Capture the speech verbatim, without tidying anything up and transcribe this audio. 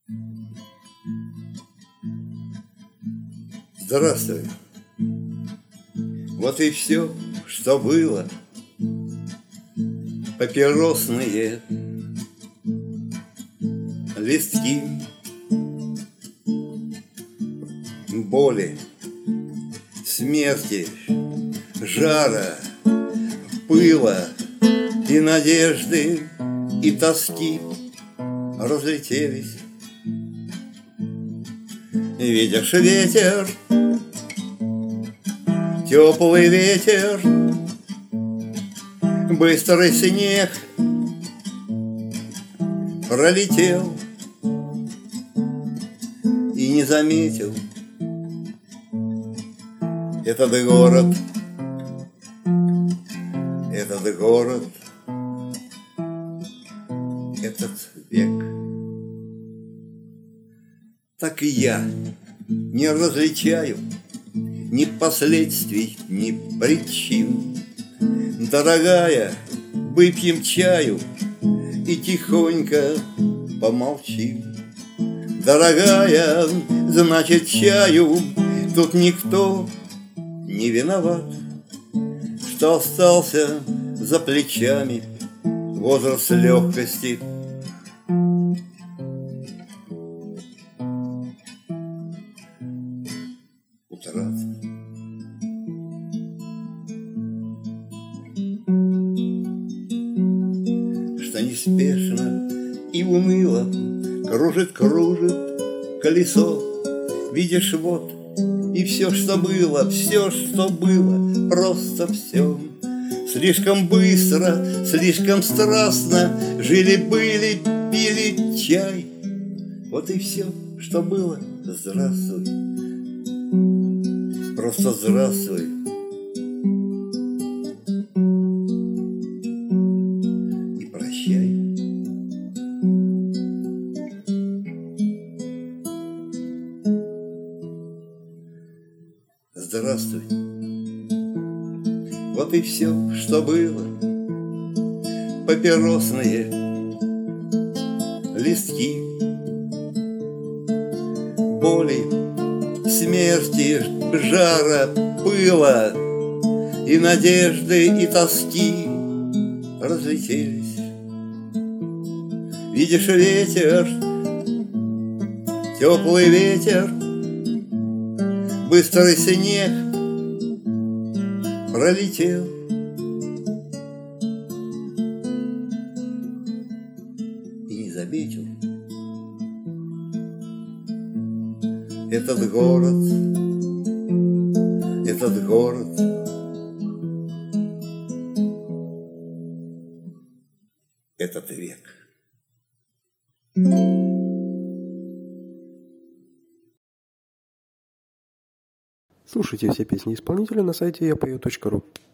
Здравствуй. Вот и все, что было. Папиросные листки, боли, смерти, жара, пыла и надежды, и тоски разлетелись. Видишь ветер, теплый ветер, быстрый снег пролетел и не заметил этот город, этот город, этот век. Так и я не различаю ни последствий, ни причин. Дорогая, выпьем чаю и тихонько помолчим. Дорогая, значит, чаю тут никто не виноват, что остался за плечами возраст легкости. Утрат. Что неспешно и уныло кружит, кружит колесо. Видишь, вот и все, что было, все, что было, просто все. Слишком быстро, слишком страстно жили-были, пили чай. Вот и все, что было. Здравствуй, просто здравствуй. И прощай. Здравствуй. Вот и все, что было. Папиросные листки, боли, смерти, жара, пыла и надежды, и тоски разлетелись. Видишь ветер, теплый ветер, быстрый снег пролетел и не заметил этот город, этот город, этот век. Слушайте все песни исполнителя на сайте я пою точка ру.